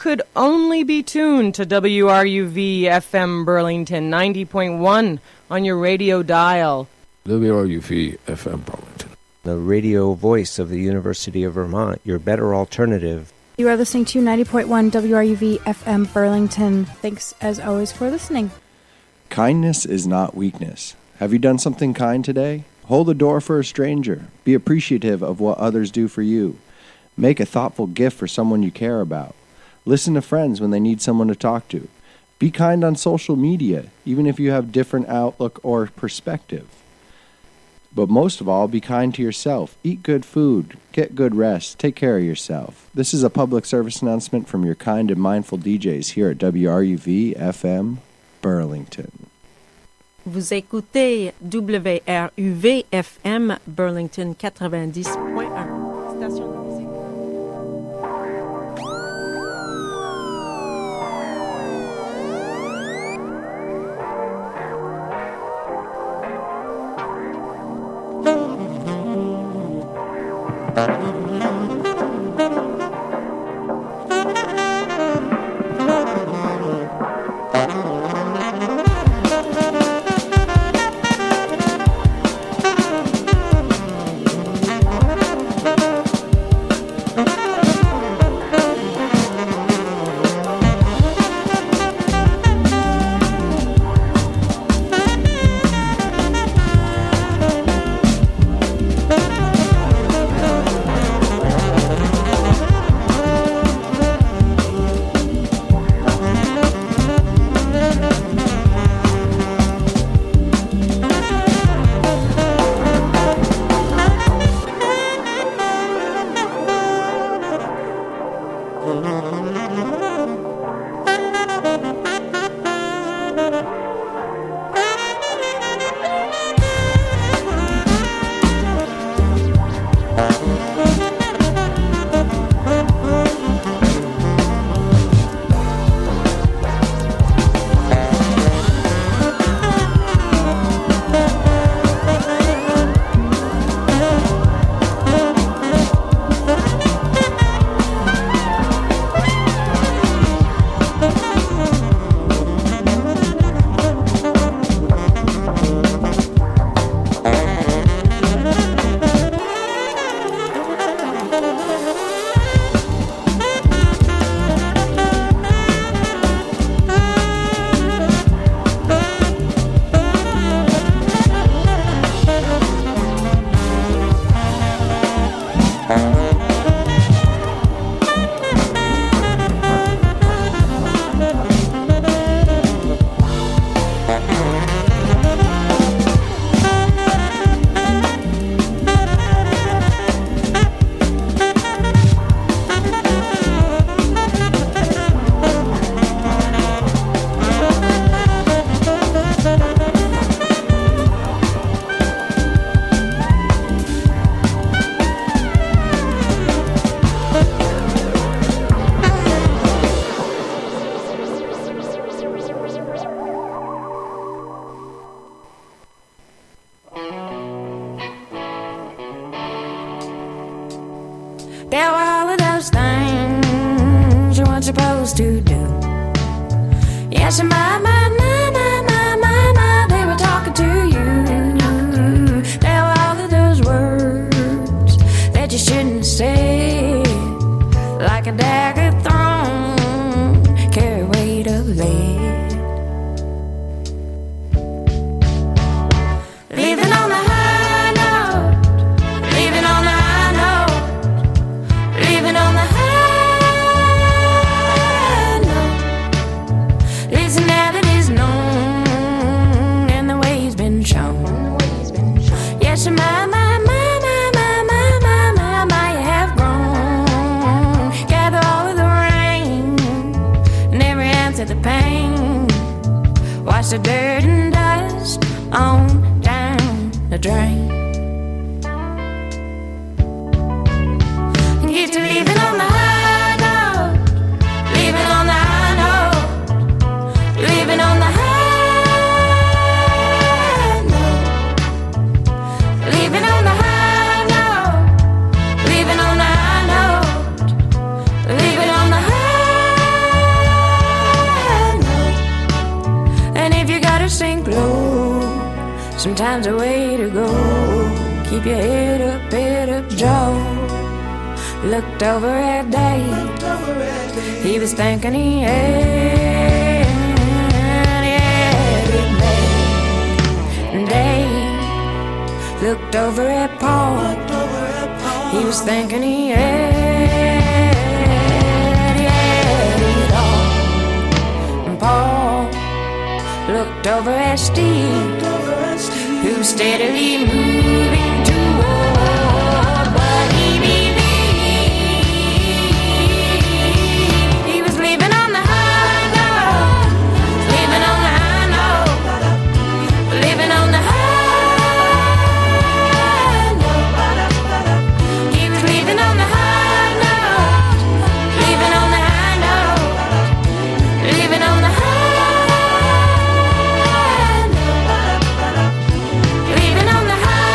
could only be tuned to WRUV FM Burlington 90.1 on your radio dial. WRUV FM Burlington, the radio voice of the University of Vermont, your better alternative. You are listening to 90.1 WRUV FM Burlington. Thanks, as always, for listening. Kindness is not weakness. Have you done something kind today? Hold the door for a stranger. Be appreciative of what others do for you. Make a thoughtful gift for someone you care about. Listen to friends when they need someone to talk to. Be kind on social media, even if you have different outlook or perspective. But most of all, be kind to yourself. Eat good food. Get good rest. Take care of yourself. This is a public service announcement from your kind and mindful DJs here at WRUV FM Burlington. Vous écoutez WRUV FM Burlington 90.1. Station de musique. There were all of those things you weren't supposed to do. Yes, my, they were talking to you. There were all of those words that you shouldn't say, like a dagger thrown, carry weight of lead. Leaving on the high note, leaving on the high note, leaving on the high note. Listen, now that it's known and the way he's been shown. Yes, my, you have grown. Gather all of the rain and every ounce of the pain. Wash the dirt and dust on the drain. Get to leaving on the high note, leaving on the high note, leaving on the high note, leaving on the high note, leaving on the high note, leaving on the high to go. Keep your head up, Joe. Looked over at Dave. He was thinking he had it bad. Dave looked over at Paul. He was thinking he had it all. And Paul looked over at Steve, who was steadily moving toward what he believed. He was living on the high note, living on the high note, living on the high note. He was living on the high note, living on the high note, living on the high. Living on the high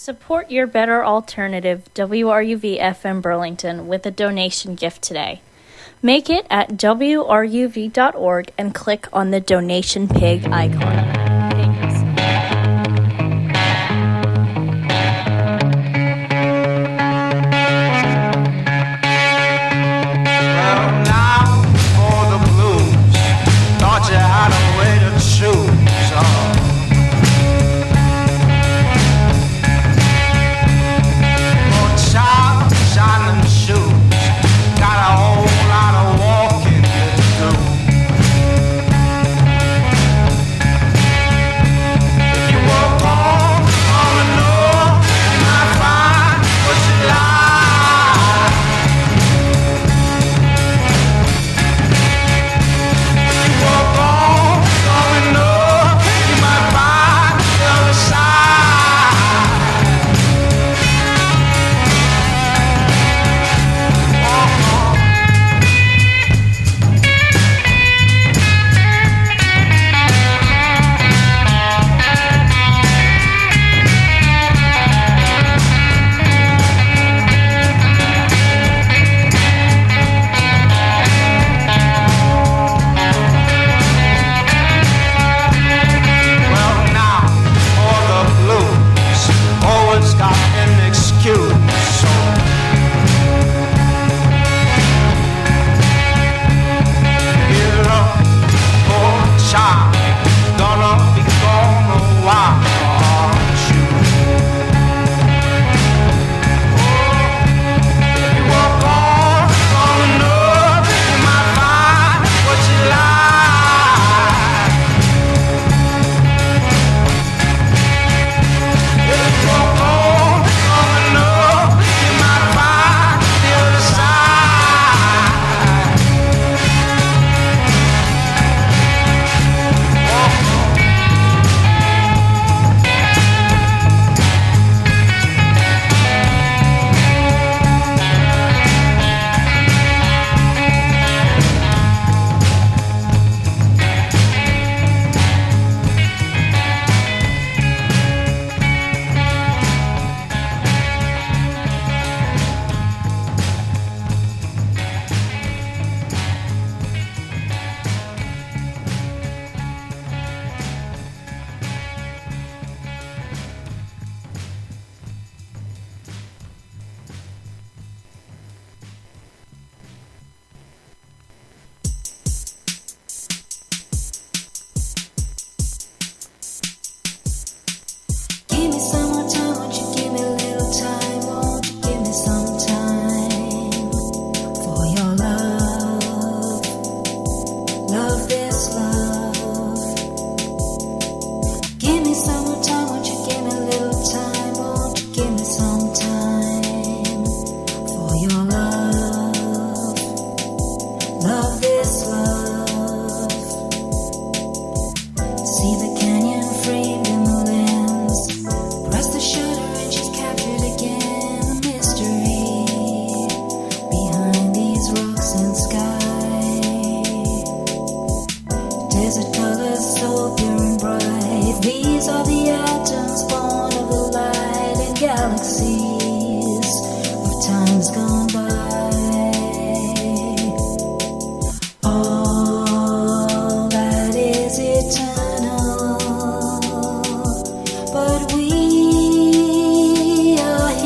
Support your better alternative, WRUV FM Burlington, with a donation gift today. Make it at wruv.org and click on the donation pig icon. Galaxies of times gone by.